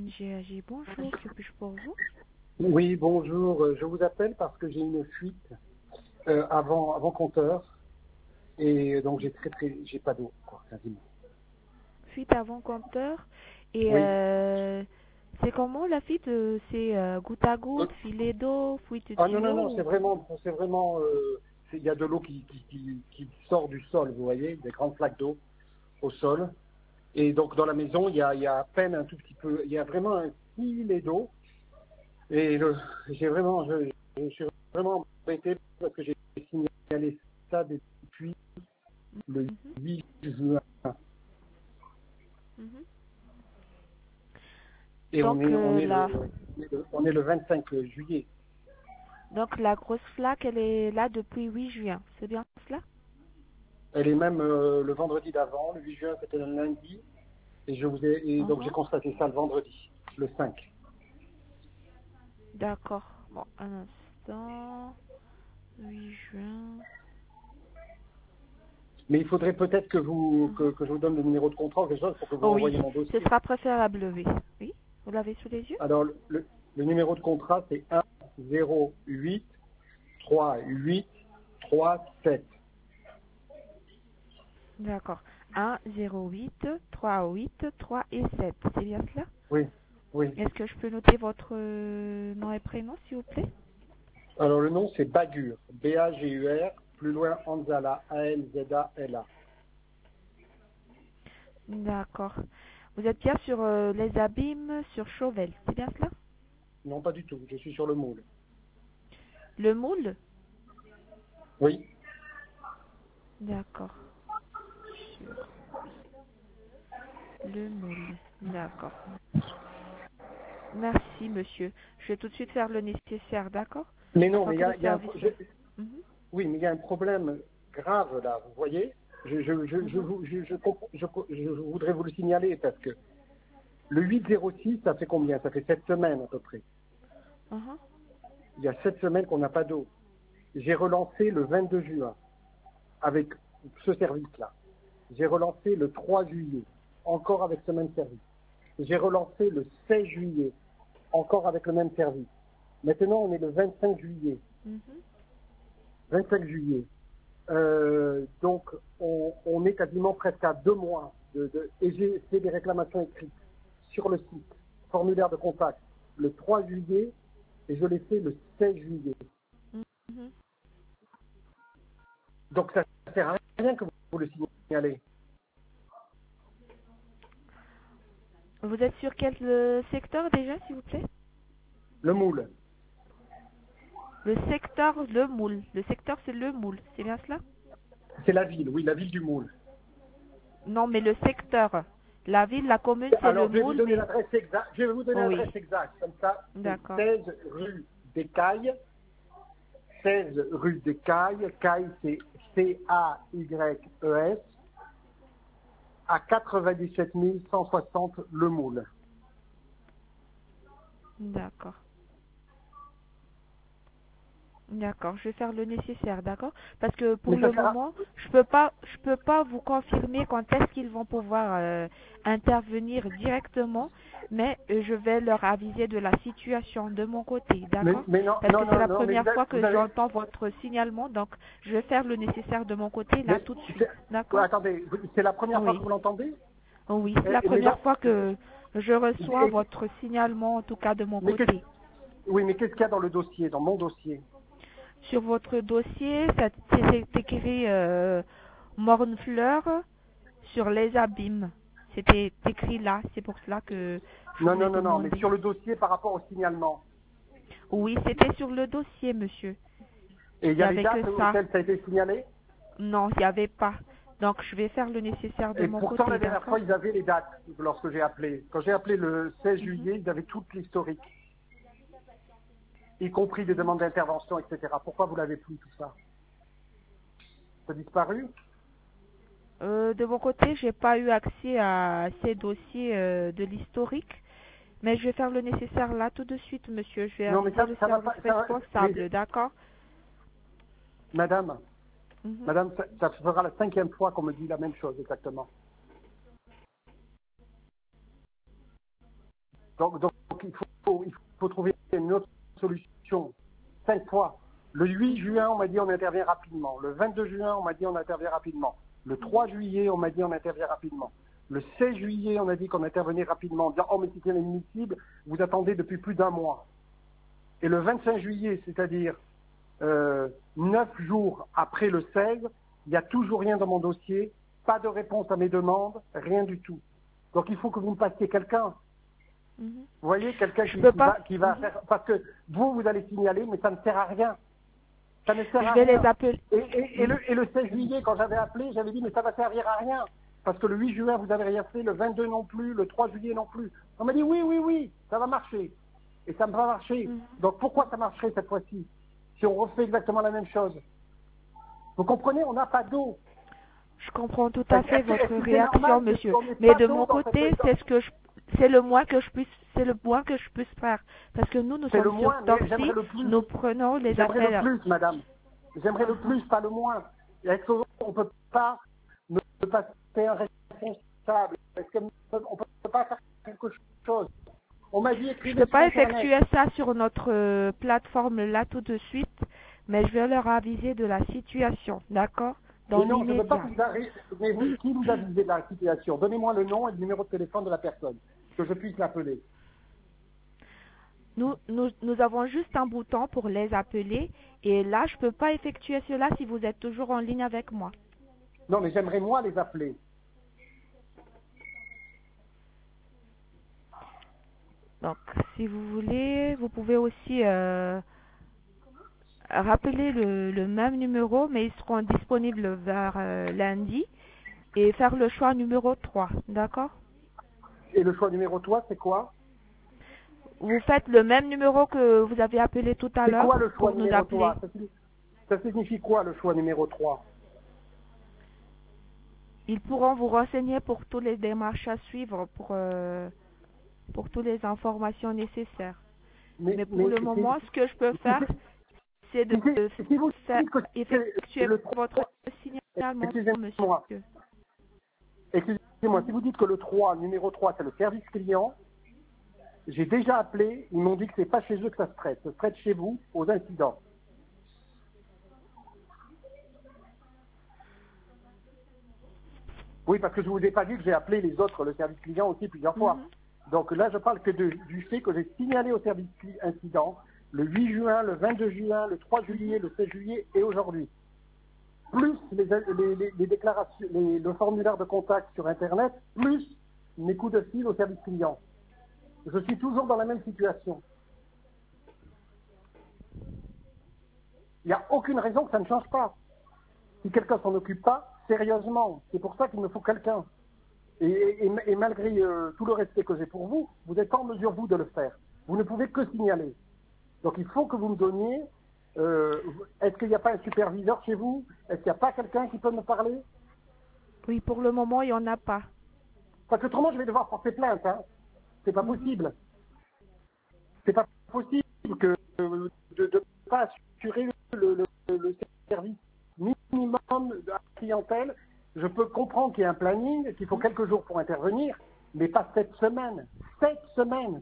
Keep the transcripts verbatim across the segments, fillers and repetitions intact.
G A G, bonjour, que puis-je pour vous? Oui, bonjour. euh, Je vous appelle parce que j'ai une fuite euh, avant, avant compteur et donc j'ai très très j'ai pas d'eau, quoi, quasiment. Fuite avant compteur. Et Oui. euh, c'est comment la fuite? euh, C'est euh, goutte à Euh, goutte, filet d'eau, fuite de Ah non non non, tuyau c'est ou... vraiment c'est vraiment euh, c'est- il y a de l'eau qui, qui, qui, qui sort du sol, vous voyez, des grandes flaques d'eau au sol. Et donc dans la maison, il y a, il y a à peine un tout petit peu, il y a vraiment un filet d'eau. Et le- j'ai vraiment, je, je suis vraiment embêté parce que j'ai signalé ça depuis le Mhm, huit juin. mhm. Et on Donc, est, on euh, est le, la... on est le, on est le vingt-cinq juillet. Donc la grosse flaque, elle est là depuis huit juin, c'est bien cela? Elle est même euh, le vendredi d'avant, le huit juin, c'était le lundi. Et je vous ai, et donc j'ai Mhm. constaté ça le vendredi, le cinq. D'accord. Bon, un instant. huit juin. Mais il faudrait peut-être que vous, que, Mhm. que je vous donne le numéro de contrat ou quelque chose pour que vous Oh oui, envoyiez mon ce dossier. sera préférable, oui. Oui, vous l'avez sous les yeux? Alors, le, le, le numéro de contrat, c'est un zéro huit trois huit trois sept. D'accord. un, zéro, huit, trois, huit, trois et sept. C'est bien cela? Oui, oui. Est-ce que je peux noter votre euh, nom et prénom, s'il vous plaît? Alors, le nom, c'est Bagur, B A G U R, plus loin, Anzala, A N Z A L A. D'accord. Vous êtes bien sur euh, les abîmes sur Chauvel, c'est bien cela? Non, pas du tout, je suis sur le moule. Le moule? Oui. D'accord. Sur le moule. D'accord. Merci, monsieur. Je vais tout de suite faire le nécessaire, d'accord? Mais non, Afin mais il que y le a, il y a un, service... je- Mhm, oui, mais il y a un problème grave là, vous voyez. Je, je, je, je, mhm, vous- je, je, comp- je, je voudrais vous le signaler parce que le huit zéro six, ça fait combien? Ça fait sept semaines à peu près. mhm. Il y a sept semaines qu'on n'a pas d'eau. J'ai relancé le vingt-deux juin avec ce service-là. J'ai relancé le trois juillet, encore avec ce même service. J'ai relancé le seize juillet, encore avec le même service. Maintenant, on est le vingt-cinq juillet. Mhm. vingt-cinq juillet. Euh, donc, on, on est quasiment presque à deux mois. De, de- et j'ai fait des réclamations écrites sur le site, formulaire de contact, le trois juillet, et je l'ai fait le seize juillet. Mhm. Donc, ça ne sert à rien que vous le signalez. Vous êtes sur quel euh, secteur déjà, s'il vous plaît? Le moule. Le secteur, le moule. Le secteur, c'est le moule. C'est bien cela? C'est la ville, oui, la ville du moule. Non, mais le secteur. La ville, la commune, c'est le Alors, je vais vous moule, donner mais... l'adresse exacte. Je vais vous donner Oui, l'adresse exacte. Comme ça, c'est d'accord. seize rue des Cailles. seize rue des Cailles. Cailles, c'est C A Y E S. À quatre-vingt-dix-sept mille cent soixante Le Moule. D'accord. D'accord, je vais faire le nécessaire, d'accord? Parce que pour Mais ça le sert à... moment, je peux pas, je peux pas vous confirmer quand est-ce qu'ils vont pouvoir euh, intervenir directement, mais euh, je vais leur aviser de la situation de mon côté, Mais, d'accord? mais non, Parce non, que c'est non, la non, mais vous première avez... fois Vous que avez j'entends votre signalement, donc je vais faire le nécessaire de mon côté là mais tout de suite, c'est- ouais, d'accord? attendez, vous- c'est la première fois que Oui, vous l'entendez? oui, c'est la Eh, Mais, première dans- fois que je reçois et- votre signalement, en tout cas de mon mais qu'est-ce... côté. Oui, mais qu'est-ce qu'il y a dans le dossier, dans mon dossier? Sur votre dossier, ça- c'est c'est écrit euh, Mornefleur sur les abîmes. C'était écrit là, c'est pour cela que je Non, voulais non, non, non, mais demander. sur le dossier par rapport au signalement. Oui, c'était sur le dossier, monsieur. Et il Il y n'y a les avait que dates ça. auxquelles ça a été signalé? Non, il n'y avait pas. Donc, je vais faire le nécessaire de Et mon pourtant, côté, la dernière d'accord? fois, ils avaient les dates lorsque j'ai appelé. Quand j'ai appelé le seize Mhm, juillet, ils avaient tout l'historique, y compris des mhm. demandes d'intervention, et cetera. Pourquoi vous l'avez plus, tout ça? Ça a disparu? Euh, de mon côté, j'ai pas eu accès à ces dossiers euh, de l'historique, mais je vais faire le nécessaire là tout de suite, monsieur. Je vais Non, mais aviser ça, le ça va service pas... Ça va- mais, responsable, d'accord? madame, Mhm. madame, ça, ça fera la cinquième fois qu'on me dit la même chose, exactement. Donc, donc il, faut, il faut trouver une autre solution. Cinq fois. Le huit juin, on m'a dit on intervient rapidement. Le vingt-deux juin, on m'a dit on intervient rapidement. Le trois juillet, on m'a dit on intervient rapidement. Le seize juillet, on a dit qu'on intervenait rapidement en disant « Oh, mais c'est inadmissible, vous attendez depuis plus d'un mois ». Et le vingt-cinq juillet, c'est-à-dire euh, neuf jours après le seize, il n'y a toujours rien dans mon dossier, pas de réponse à mes demandes, rien du tout. Donc il faut que vous me passiez quelqu'un. Mhm. Vous voyez, quelqu'un Je qui, peux qui pas. va, qui va Mhm. faire... Parce que vous, vous allez signaler, mais ça ne sert à rien. Ça ne sert Je à vais les rien. appeler. Et, et, et, le, et le seize juillet, quand j'avais appelé, j'avais dit, mais ça va servir à rien. Parce que le huit juin, vous n'avez rien fait, le vingt-deux non plus, le trois juillet non plus. On m'a dit, oui, oui, oui, ça va marcher. Et ça ne va marcher. Mhm. Donc pourquoi ça marcherait cette fois-ci, si on refait exactement la même chose? Vous comprenez, on n'a pas d'eau. Je comprends tout à fait Est-ce que est-ce votre que c'est réaction, normal monsieur. qu'on n'ait Mais pas de d'eau mon dans côté, cette... c'est ce que je, c'est le moins que je puisse, c'est le moins que je puisse faire. Parce que nous, nous C'est le sommes sur moins, mais j'aimerais Torcy, le plus. nous prenons les J'aimerais le appels. plus, madame. J'aimerais le Mhm. plus, pas le moins. Est-ce qu'on ne peut pas me passer un responsable? Est-ce qu'on ne peut pas faire quelque chose? On m'a dit Je ne écrivez peux sur pas Internet. effectuer ça sur notre euh, plateforme là tout de suite, mais je vais leur aviser de la situation, d'accord? Dans Mais non, je ne veux pas l'immédiat. que vous arriviez. Mais vous, qui vous a avisé de la situation? Donnez-moi le nom et le numéro de téléphone de la personne, que je puisse l'appeler. Nous, nous, nous avons juste un bouton pour les appeler et là, je ne peux pas effectuer cela si vous êtes toujours en ligne avec moi. Non, mais j'aimerais moi les appeler. Donc, si vous voulez, vous pouvez aussi euh, rappeler le, le même numéro, mais ils seront disponibles vers euh, lundi et faire le choix numéro trois, d'accord? Et le choix numéro trois, c'est quoi? Vous faites le même numéro que vous avez appelé tout à C'est l'heure quoi le choix pour nous numéro appeler. trois? ça, signifie, ça signifie quoi le choix numéro trois? Ils pourront vous renseigner pour toutes les démarches à suivre, pour, euh, pour toutes les informations nécessaires. Mais, Mais pour mais le c'est- moment, ce que je peux si, faire, c'est de si- de si- si vous faire dites que c'est effectuer le votre trois, signalement, excusez-moi, monsieur. excusez-moi, si Mhm. vous dites que le trois, numéro trois, c'est le service client, j'ai déjà appelé, ils m'ont dit que c'est pas chez eux que ça se traite, ça se traite chez vous, aux incidents. Oui, parce que je vous ai pas dit que j'ai appelé les autres, le service client aussi plusieurs fois. Mhm. Donc là, je parle que de- du fait que j'ai signalé au service cli- incident le huit juin, le vingt-deux juin, le trois juillet, le seize juillet et aujourd'hui. Plus les, les- les- les déclarations, les- le formulaire de contact sur Internet, plus mes coups de fil au service client. Je suis toujours dans la même situation. Il n'y a aucune raison que ça ne change pas. Si quelqu'un s'en occupe pas, sérieusement, c'est pour ça qu'il me faut quelqu'un. Et, et- et malgré euh, tout le respect que j'ai pour vous, vous n'êtes pas en mesure, vous, de le faire. Vous ne pouvez que signaler. Donc il faut que vous me donniez, euh, est-ce qu'il n'y a pas un superviseur chez vous? Est-ce qu'il n'y a pas quelqu'un qui peut me parler? Oui, pour le moment, il n'y en a pas. Parce que autrement, je vais devoir porter plainte. Hein. C'est pas Mhm. possible. C'est pas possible que euh, de ne pas assurer le, le- le service minimum de la clientèle. Je peux comprendre qu'il y a un planning, qu'il faut quelques jours pour intervenir, mais pas sept semaines. Sept semaines.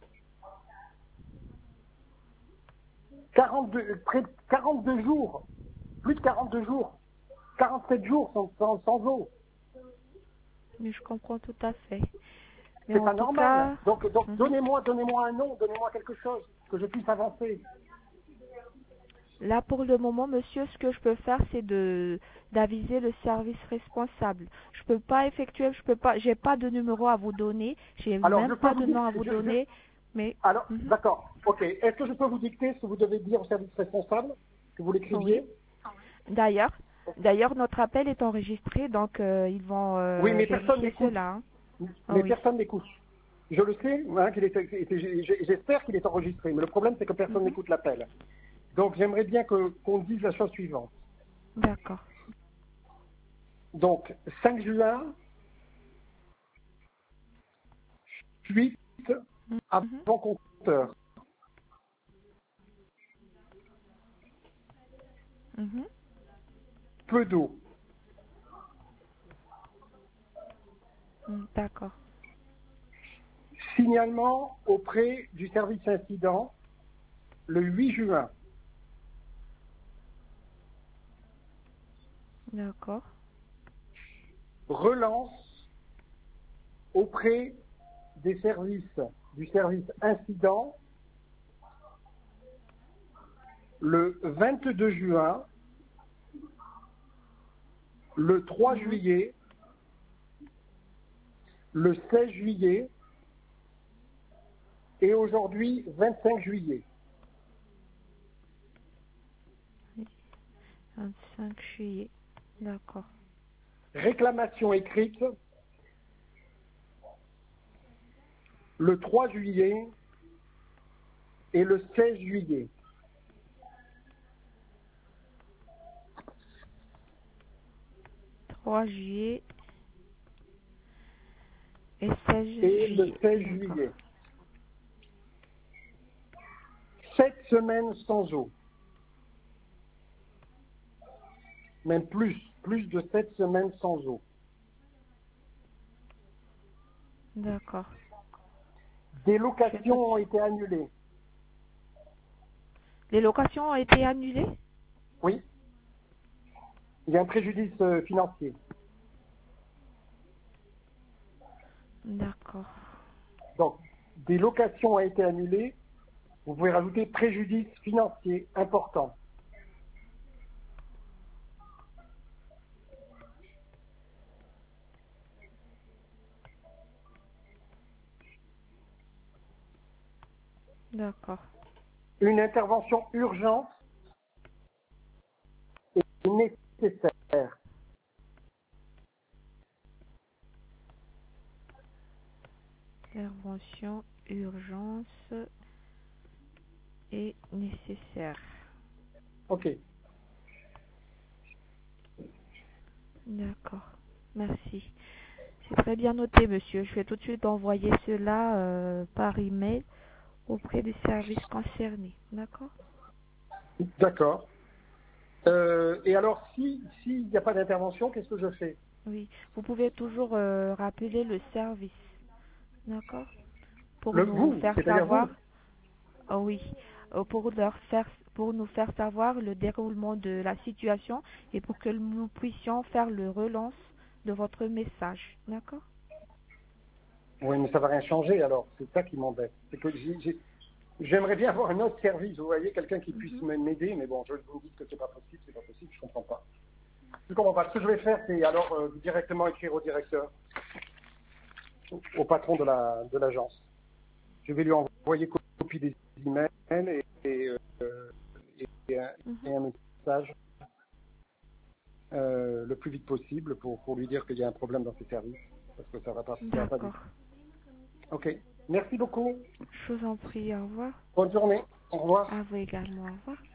quarante-deux, près de quarante-deux jours. Plus de quarante-deux jours. quarante-sept jours sans, sans, sans eau. Mais je comprends tout à fait. Mais C'est en pas tout normal. cas, Donc, donc mhm. donnez-moi, donnez-moi un nom, donnez-moi quelque chose, que je puisse avancer. Là, pour le moment, monsieur, ce que je peux faire, c'est de d'aviser le service responsable. Je peux pas effectuer, je peux pas, j'ai pas de numéro à vous donner, j'ai Alors, je même peux pas vous de dire, nom à vous je, je, donner, mais alors, mhm. d'accord, ok. Est-ce que je peux vous dicter ce que vous devez dire au service responsable, que vous Oui. l'écriviez? D'ailleurs, d'ailleurs, notre appel est enregistré, donc euh, ils vont Oui, euh, mais personne vérifier n'écoute. cela. Hein. Ah Mais oui. personne n'écoute. Je le sais, hein, qu'il est, est- j'ai- j'espère qu'il est enregistré, mais le problème, c'est que personne Mhm. n'écoute l'appel. Donc, j'aimerais bien que, qu'on dise la chose suivante. D'accord. Donc, cinq juin, huit Mhm. avant compteur, Mhm. peu d'eau. Mm, d'accord. Signalement auprès du service incident le huit juin. D'accord. Relance auprès des services du service incident le vingt-deux juin, le trois juillet, le seize juillet et aujourd'hui vingt-cinq juillet. vingt-cinq juillet. D'accord. Réclamation écrite le trois juillet et le seize juillet. trois juillet et seize Et juillet. le seize juillet. Sept semaines sans eau. Même plus, plus de sept semaines sans eau. D'accord. Des locations ont été annulées. Les locations ont été annulées? Oui. Il y a un préjudice euh, financier. D'accord. Donc, des locations ont été annulées. Vous pouvez rajouter préjudice financier important. D'accord. Une intervention urgente est nécessaire. Intervention, urgence est nécessaire. Ok. D'accord. Merci. C'est très bien noté, monsieur. Je vais tout de suite envoyer cela euh, par email auprès des services concernés. D'accord? D'accord. Euh, et alors, si s'il n'y a pas d'intervention, qu'est-ce que je fais? Oui. Vous pouvez toujours euh, rappeler le service. D'accord? Pour Le nous vous, faire c'est-à-dire savoir. vous. Oh oui. Euh, pour leur faire pour nous faire savoir le déroulement de la situation et pour que nous puissions faire le relance de votre message. D'accord? Oui, mais ça va rien changer alors. C'est ça qui m'embête. C'est que j'ai- j'ai- j'aimerais bien avoir un autre service. Vous voyez, quelqu'un qui puisse Mhm. m'aider, mais bon, je vous dis que c'est pas possible, c'est pas possible, je comprends pas. Je comprends pas. Ce que je vais faire, c'est alors euh, directement écrire au directeur, au patron de la de l'agence. Je vais lui envoyer copie des emails et, et, euh, et, et un, Mhm. et un message euh, le plus vite possible pour, pour lui dire qu'il y a un problème dans ses services, parce que ça va pas, ça va pas du D'accord. tout. Ok. Merci beaucoup. Je vous en prie, au revoir. Bonne journée. Au revoir. À vous également, au revoir.